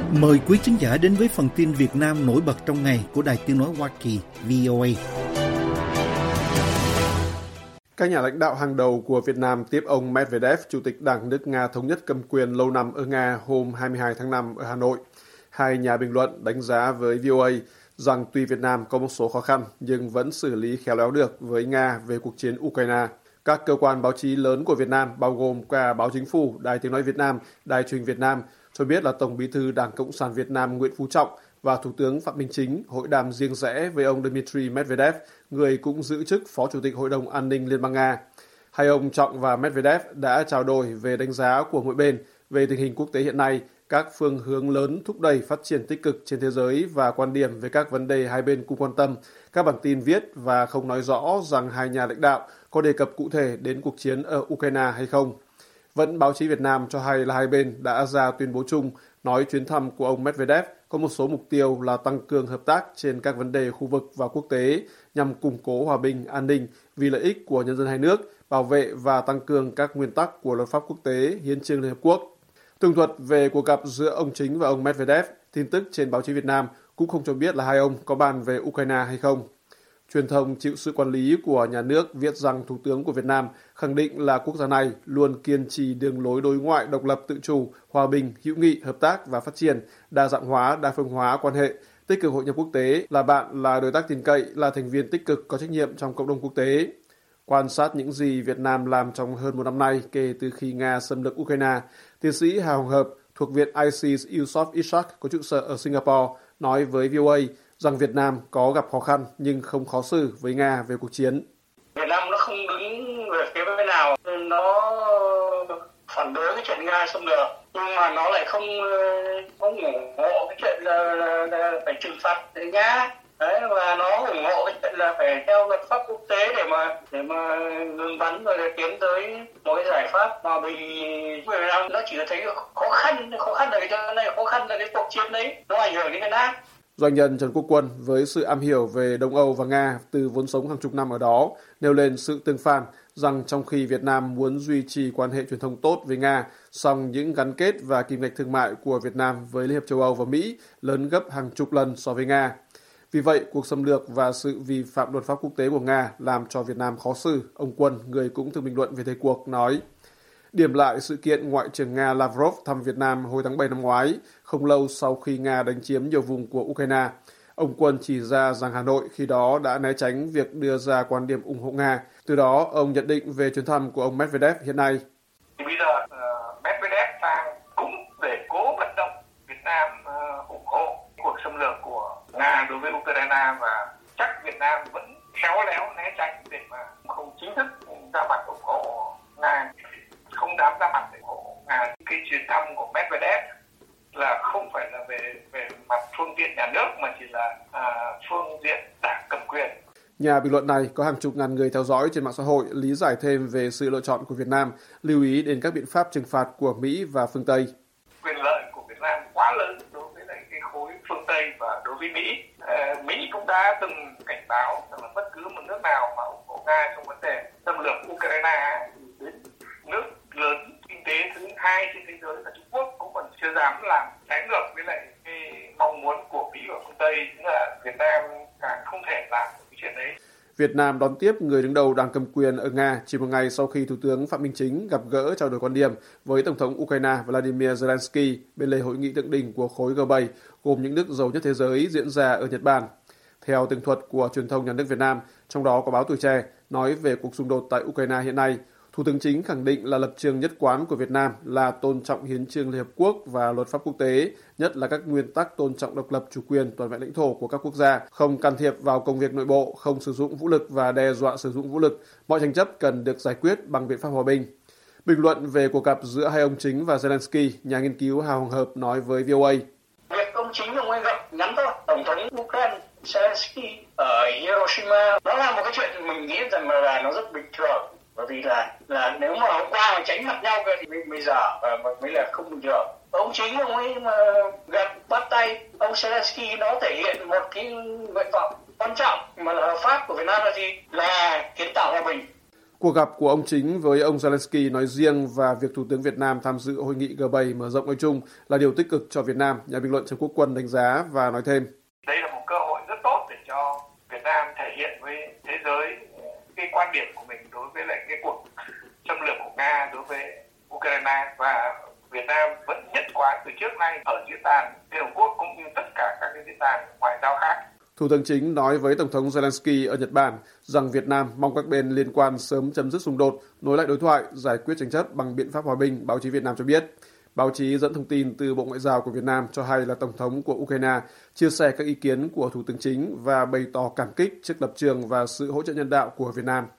Mời quý khán giả đến với phần tin Việt Nam nổi bật trong ngày của Đài Tiếng nói Hoa Kỳ VOA. Các nhà lãnh đạo hàng đầu của Việt Nam tiếp ông Medvedev, Chủ tịch Đảng nước Nga Thống nhất cầm quyền lâu năm ở Nga hôm 22 tháng 5 ở Hà Nội. Hai nhà bình luận đánh giá với VOA rằng tuy Việt Nam có một số khó khăn nhưng vẫn xử lý khéo léo được với Nga về cuộc chiến Ukraine. Các cơ quan báo chí lớn của Việt Nam, bao gồm cả Báo Chính phủ, Đài Tiếng nói Việt Nam, Đài Truyền hình Việt Nam, cho biết là Tổng Bí thư Đảng Cộng sản Việt Nam Nguyễn Phú Trọng và Thủ tướng Phạm Minh Chính hội đàm riêng rẽ với ông Dmitry Medvedev, người cũng giữ chức Phó Chủ tịch Hội đồng An ninh Liên bang Nga. Hai ông Trọng và Medvedev đã trao đổi về đánh giá của mỗi bên về tình hình quốc tế hiện nay, các phương hướng lớn thúc đẩy phát triển tích cực trên thế giới và quan điểm về các vấn đề hai bên cùng quan tâm. Các bản tin viết và không nói rõ rằng hai nhà lãnh đạo có đề cập cụ thể đến cuộc chiến ở Ukraine hay không. Vẫn báo chí Việt Nam cho hay là hai bên đã ra tuyên bố chung nói chuyến thăm của ông Medvedev có một số mục tiêu là tăng cường hợp tác trên các vấn đề khu vực và quốc tế nhằm củng cố hòa bình, an ninh vì lợi ích của nhân dân hai nước, bảo vệ và tăng cường các nguyên tắc của luật pháp quốc tế, hiến chương Liên Hợp Quốc. Tường thuật về cuộc gặp giữa ông Chính và ông Medvedev, tin tức trên báo chí Việt Nam cũng không cho biết là hai ông có bàn về Ukraine hay không. Truyền thông chịu sự quản lý của nhà nước viết rằng Thủ tướng của Việt Nam khẳng định là quốc gia này luôn kiên trì đường lối đối ngoại độc lập tự chủ, hòa bình, hữu nghị, hợp tác và phát triển, đa dạng hóa, đa phương hóa quan hệ, tích cực hội nhập quốc tế, là bạn, là đối tác tin cậy, là thành viên tích cực có trách nhiệm trong cộng đồng quốc tế. Quan sát những gì Việt Nam làm trong hơn một năm nay kể từ khi Nga xâm lược Ukraine, tiến sĩ Hà Hồng Hợp thuộc Viện ICES Yusof Ishak có trụ sở ở Singapore nói với VOA rằng Việt Nam có gặp khó khăn nhưng không khó xử với Nga về cuộc chiến. Việt Nam nó không đứng về phía bên nào, nó phản đối cái chuyện Nga xâm lược, nhưng mà nó lại không ủng hộ cái chuyện là phải trừng phạt Nga. Đấy, và nó ủng hộ cái chuyện là phải theo luật pháp quốc tế để mà ngừng bắn rồi để tiến tới một cái giải pháp hòa bình. Việt Nam nó chỉ thấy khó khăn là cái chỗ này, khó khăn là cái cuộc chiến đấy nó ảnh hưởng đến Việt Nam. Doanh nhân Trần Quốc Quân với sự am hiểu về Đông Âu và Nga từ vốn sống hàng chục năm ở đó nêu lên sự tương phản rằng trong khi Việt Nam muốn duy trì quan hệ truyền thông tốt với Nga, song những gắn kết và kim ngạch thương mại của Việt Nam với Liên hiệp châu Âu và Mỹ lớn gấp hàng chục lần so với Nga. Vì vậy, cuộc xâm lược và sự vi phạm luật pháp quốc tế của Nga làm cho Việt Nam khó xử. Ông Quân, người cũng từng bình luận về thời cuộc, nói: Điểm lại sự kiện Ngoại trưởng Nga Lavrov thăm Việt Nam hồi tháng 7 năm ngoái, không lâu sau khi Nga đánh chiếm nhiều vùng của Ukraine. Ông Quân chỉ ra rằng Hà Nội khi đó đã né tránh việc đưa ra quan điểm ủng hộ Nga. Từ đó, ông nhận định về chuyến thăm của ông Medvedev hiện nay. Bây giờ Medvedev sang cũng để cố vận động Việt Nam ủng hộ cuộc xâm lược của Nga đối với Ukraine, và chắc Việt Nam vẫn khéo léo né tránh để mà không chính thức ra mặt ủng hộ Nga, không dám ra mặt ủng hộ Nga. Cái chuyến thăm của Medvedev là không phải là về mặt phương tiện nhà nước mà chỉ là phương diện đảng cầm quyền. Nhà bình luận này có hàng chục ngàn người theo dõi trên mạng xã hội lý giải thêm về sự lựa chọn của Việt Nam, lưu ý đến các biện pháp trừng phạt của Mỹ và phương Tây. Quyền lợi của Việt Nam quá lớn đối với cái khối phương Tây và đối với Mỹ. Mỹ cũng đã từng cảnh báo rằng là bất cứ một nước nào mà ủng hộ Nga trong vấn đề xâm lược Ukraine đến nước lớn kinh tế thứ hai trên thế giới là Trung Quốc cũng còn chưa dám làm trái ngược với lại cái mong muốn của Mỹ và phương Tây, tức là Việt Nam càng không thể làm được cái chuyện đấy. Việt Nam đón tiếp người đứng đầu đảng cầm quyền ở Nga chỉ một ngày sau khi Thủ tướng Phạm Minh Chính gặp gỡ trao đổi quan điểm với Tổng thống Ukraine Vladimir Zelensky bên lề hội nghị thượng đỉnh của khối G7 gồm những nước giàu nhất thế giới diễn ra ở Nhật Bản. Theo tường thuật của truyền thông nhà nước Việt Nam, trong đó có báo Tuổi Trẻ, nói về cuộc xung đột tại Ukraine hiện nay, Thủ tướng Chính khẳng định là lập trường nhất quán của Việt Nam là tôn trọng hiến chương Liên Hợp Quốc và luật pháp quốc tế, nhất là các nguyên tắc tôn trọng độc lập, chủ quyền, toàn vẹn lãnh thổ của các quốc gia, không can thiệp vào công việc nội bộ, không sử dụng vũ lực và đe dọa sử dụng vũ lực. Mọi tranh chấp cần được giải quyết bằng biện pháp hòa bình. Bình luận về cuộc gặp giữa hai ông Chính và Zelensky, nhà nghiên cứu Hà Hồng Hợp nói với VOA: Việc ông Chính ông ấy gặp ngắn thôi Tổng thống Ukraine Zelensky ở Hiroshima, đó là một cái chuyện mình nghĩ rằng là nó rất bình thường. Bởi vì là nếu mà hôm qua mà tránh mặt nhau thì bây giờ mới là không bình thường. Ông Chính ông ấy mà gặp bắt tay ông Zelensky, nó thể hiện một cái nguyện vọng quan trọng mà là hợp pháp của Việt Nam là gì? Là kiến tạo hòa bình. Cuộc gặp của ông Chính với ông Zelensky nói riêng và việc Thủ tướng Việt Nam tham dự hội nghị G7 mở rộng nói chung là điều tích cực cho Việt Nam, nhà bình luận Trần Quốc Quân đánh giá và nói thêm. Đây là một cơ hội rất tốt để cho Việt Nam thể hiện với thế giới cái quan điểm của mình đối với lại cái cuộc xâm lược của Nga đối với Ukraine, và Việt Nam vẫn nhất quán từ trước nay ở diễn đàn Liên Hợp Quốc cũng như tất cả các cái diễn đàn ngoại giao khác. Thủ tướng Chính nói với Tổng thống Zelensky ở Nhật Bản rằng Việt Nam mong các bên liên quan sớm chấm dứt xung đột, nối lại đối thoại, giải quyết tranh chấp bằng biện pháp hòa bình, báo chí Việt Nam cho biết. Báo chí dẫn thông tin từ Bộ Ngoại giao của Việt Nam cho hay là Tổng thống của Ukraine chia sẻ các ý kiến của Thủ tướng Chính và bày tỏ cảm kích trước lập trường và sự hỗ trợ nhân đạo của Việt Nam.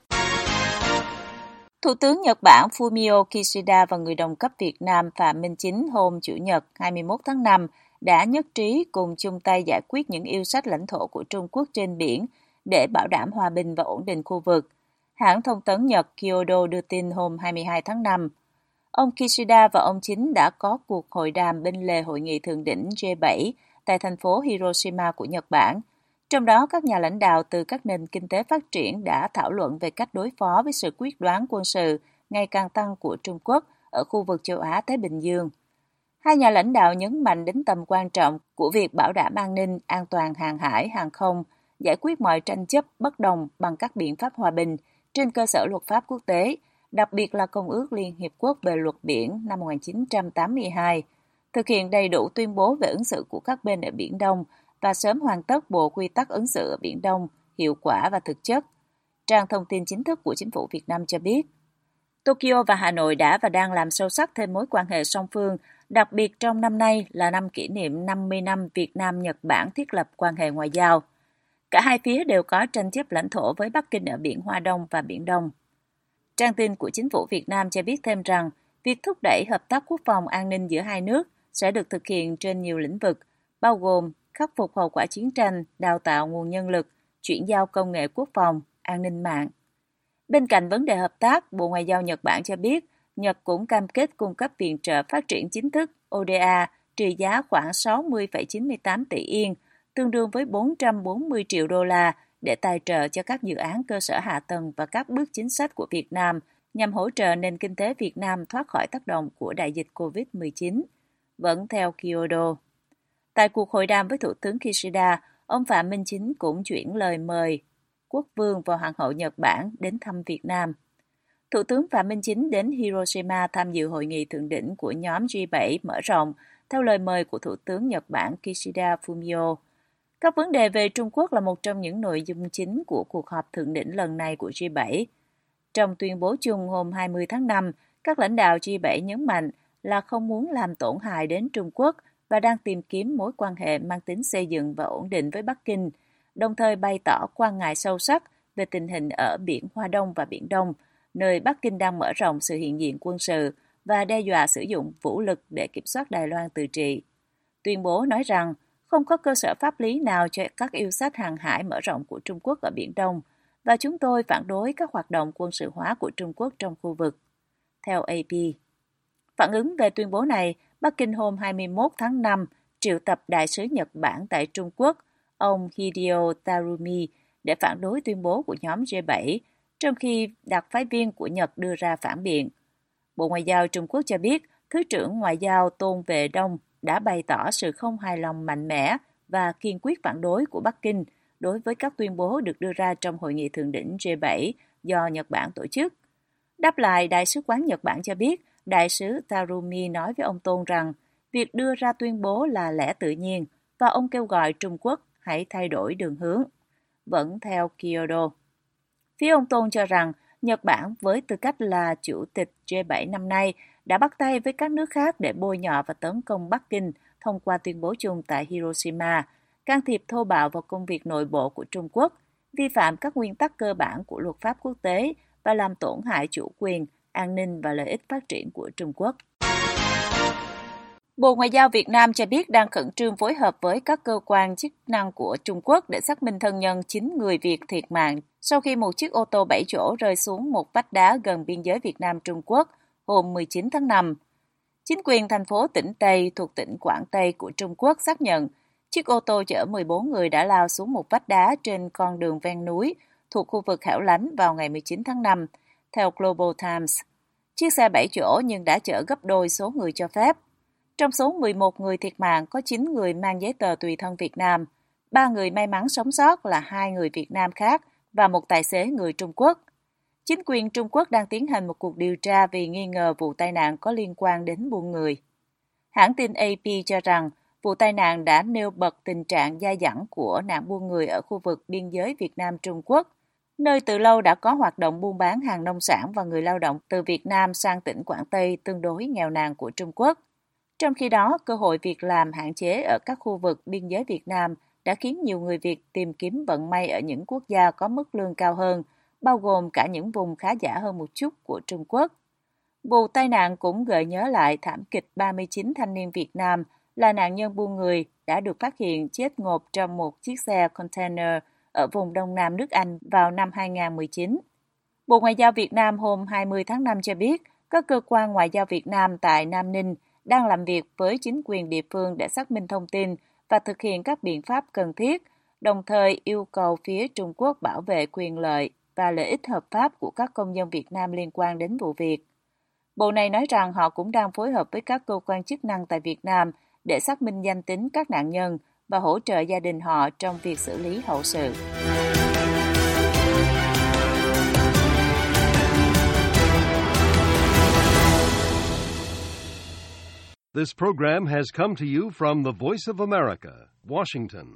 Thủ tướng Nhật Bản Fumio Kishida và người đồng cấp Việt Nam Phạm Minh Chính hôm Chủ nhật 21 tháng 5 đã nhất trí cùng chung tay giải quyết những yêu sách lãnh thổ của Trung Quốc trên biển để bảo đảm hòa bình và ổn định khu vực. Hãng thông tấn Nhật Kyodo đưa tin hôm 22 tháng 5. Ông Kishida và ông Chính đã có cuộc hội đàm bên lề hội nghị thượng đỉnh G7 tại thành phố Hiroshima của Nhật Bản. Trong đó, các nhà lãnh đạo từ các nền kinh tế phát triển đã thảo luận về cách đối phó với sự quyết đoán quân sự ngày càng tăng của Trung Quốc ở khu vực châu Á-Thái Bình Dương. Hai nhà lãnh đạo nhấn mạnh đến tầm quan trọng của việc bảo đảm an ninh, an toàn hàng hải, hàng không, giải quyết mọi tranh chấp bất đồng bằng các biện pháp hòa bình trên cơ sở luật pháp quốc tế, đặc biệt là Công ước Liên Hiệp Quốc về luật biển năm 1982, thực hiện đầy đủ tuyên bố về ứng xử của các bên ở Biển Đông và sớm hoàn tất Bộ Quy tắc ứng xử ở Biển Đông, hiệu quả và thực chất. Trang thông tin chính thức của Chính phủ Việt Nam cho biết, Tokyo và Hà Nội đã và đang làm sâu sắc thêm mối quan hệ song phương, đặc biệt trong năm nay là năm kỷ niệm 50 năm Việt Nam-Nhật Bản thiết lập quan hệ ngoại giao. Cả hai phía đều có tranh chấp lãnh thổ với Bắc Kinh ở Biển Hoa Đông và Biển Đông. Trang tin của Chính phủ Việt Nam cho biết thêm rằng, việc thúc đẩy hợp tác quốc phòng an ninh giữa hai nước sẽ được thực hiện trên nhiều lĩnh vực, bao gồm khắc phục hậu quả chiến tranh, đào tạo nguồn nhân lực, chuyển giao công nghệ quốc phòng, an ninh mạng. Bên cạnh vấn đề hợp tác, Bộ Ngoại giao Nhật Bản cho biết, Nhật cũng cam kết cung cấp viện trợ phát triển chính thức ODA trị giá khoảng 60,98 tỷ Yên, tương đương với 440 triệu đô la để tài trợ cho các dự án cơ sở hạ tầng và các bước chính sách của Việt Nam nhằm hỗ trợ nền kinh tế Việt Nam thoát khỏi tác động của đại dịch COVID-19. Vẫn theo Kyodo. Tại cuộc hội đàm với Thủ tướng Kishida, ông Phạm Minh Chính cũng chuyển lời mời Quốc vương và Hoàng hậu Nhật Bản đến thăm Việt Nam. Thủ tướng Phạm Minh Chính đến Hiroshima tham dự hội nghị thượng đỉnh của nhóm G7 mở rộng theo lời mời của Thủ tướng Nhật Bản Kishida Fumio. Các vấn đề về Trung Quốc là một trong những nội dung chính của cuộc họp thượng đỉnh lần này của G7. Trong tuyên bố chung hôm 20 tháng 5, các lãnh đạo G7 nhấn mạnh là không muốn làm tổn hại đến Trung Quốc và đang tìm kiếm mối quan hệ mang tính xây dựng và ổn định với Bắc Kinh, đồng thời bày tỏ quan ngại sâu sắc về tình hình ở Biển Hoa Đông và Biển Đông, nơi Bắc Kinh đang mở rộng sự hiện diện quân sự và đe dọa sử dụng vũ lực để kiểm soát Đài Loan tự trị. Tuyên bố nói rằng không có cơ sở pháp lý nào cho các yêu sách hàng hải mở rộng của Trung Quốc ở Biển Đông, và chúng tôi phản đối các hoạt động quân sự hóa của Trung Quốc trong khu vực. Theo AP. Phản ứng về tuyên bố này, Bắc Kinh hôm 21 tháng 5 triệu tập đại sứ Nhật Bản tại Trung Quốc, ông Hideo Tarumi, để phản đối tuyên bố của nhóm G7, trong khi đặc phái viên của Nhật đưa ra phản biện. Bộ Ngoại giao Trung Quốc cho biết, Thứ trưởng Ngoại giao Tôn Vệ Đông đã bày tỏ sự không hài lòng mạnh mẽ và kiên quyết phản đối của Bắc Kinh đối với các tuyên bố được đưa ra trong hội nghị thượng đỉnh G7 do Nhật Bản tổ chức. Đáp lại, Đại sứ quán Nhật Bản cho biết, Đại sứ Tarumi nói với ông Tôn rằng việc đưa ra tuyên bố là lẽ tự nhiên và ông kêu gọi Trung Quốc hãy thay đổi đường hướng. Vẫn theo Kyodo. Phía ông Tôn cho rằng Nhật Bản với tư cách là chủ tịch G7 năm nay đã bắt tay với các nước khác để bôi nhọ và tấn công Bắc Kinh thông qua tuyên bố chung tại Hiroshima, can thiệp thô bạo vào công việc nội bộ của Trung Quốc, vi phạm các nguyên tắc cơ bản của luật pháp quốc tế và làm tổn hại chủ quyền, an ninh và lợi ích phát triển của Trung Quốc. Bộ Ngoại giao Việt Nam cho biết đang khẩn trương phối hợp với các cơ quan chức năng của Trung Quốc để xác minh thân nhân 9 người Việt thiệt mạng sau khi một chiếc ô tô 7 chỗ rơi xuống một vách đá gần biên giới Việt Nam-Trung Quốc hôm 19 tháng 5. Chính quyền thành phố Tỉnh Tây thuộc tỉnh Quảng Tây của Trung Quốc xác nhận chiếc ô tô chở 14 người đã lao xuống một vách đá trên con đường ven núi thuộc khu vực hẻo lánh vào ngày 19 tháng 5, theo Global Times. Chiếc xe 7 chỗ nhưng đã chở gấp đôi số người cho phép. Trong số 11 người thiệt mạng có 9 người mang giấy tờ tùy thân Việt Nam, 3 người may mắn sống sót là 2 người Việt Nam khác và một tài xế người Trung Quốc. Chính quyền Trung Quốc đang tiến hành một cuộc điều tra vì nghi ngờ vụ tai nạn có liên quan đến buôn người. Hãng tin AP cho rằng vụ tai nạn đã nêu bật tình trạng dai dẳng của nạn buôn người ở khu vực biên giới Việt Nam-Trung Quốc, nơi từ lâu đã có hoạt động buôn bán hàng nông sản và người lao động từ Việt Nam sang tỉnh Quảng Tây tương đối nghèo nàn của Trung Quốc. Trong khi đó, cơ hội việc làm hạn chế ở các khu vực biên giới Việt Nam đã khiến nhiều người Việt tìm kiếm vận may ở những quốc gia có mức lương cao hơn, bao gồm cả những vùng khá giả hơn một chút của Trung Quốc. Vụ tai nạn cũng gợi nhớ lại thảm kịch 39 thanh niên Việt Nam là nạn nhân buôn người đã được phát hiện chết ngộp trong một chiếc xe container ở vùng Đông Nam nước Anh vào năm 2019. Bộ Ngoại giao Việt Nam hôm 20 tháng 5 cho biết các cơ quan ngoại giao Việt Nam tại Nam Ninh đang làm việc với chính quyền địa phương để xác minh thông tin và thực hiện các biện pháp cần thiết, đồng thời yêu cầu phía Trung Quốc bảo vệ quyền lợi và lợi ích hợp pháp của các công dân Việt Nam liên quan đến vụ việc. Bộ này nói rằng họ cũng đang phối hợp với các cơ quan chức năng tại Việt Nam để xác minh danh tính các nạn nhân và hỗ trợ gia đình họ trong việc xử lý hậu sự. This program has come to you from the Voice of America, Washington.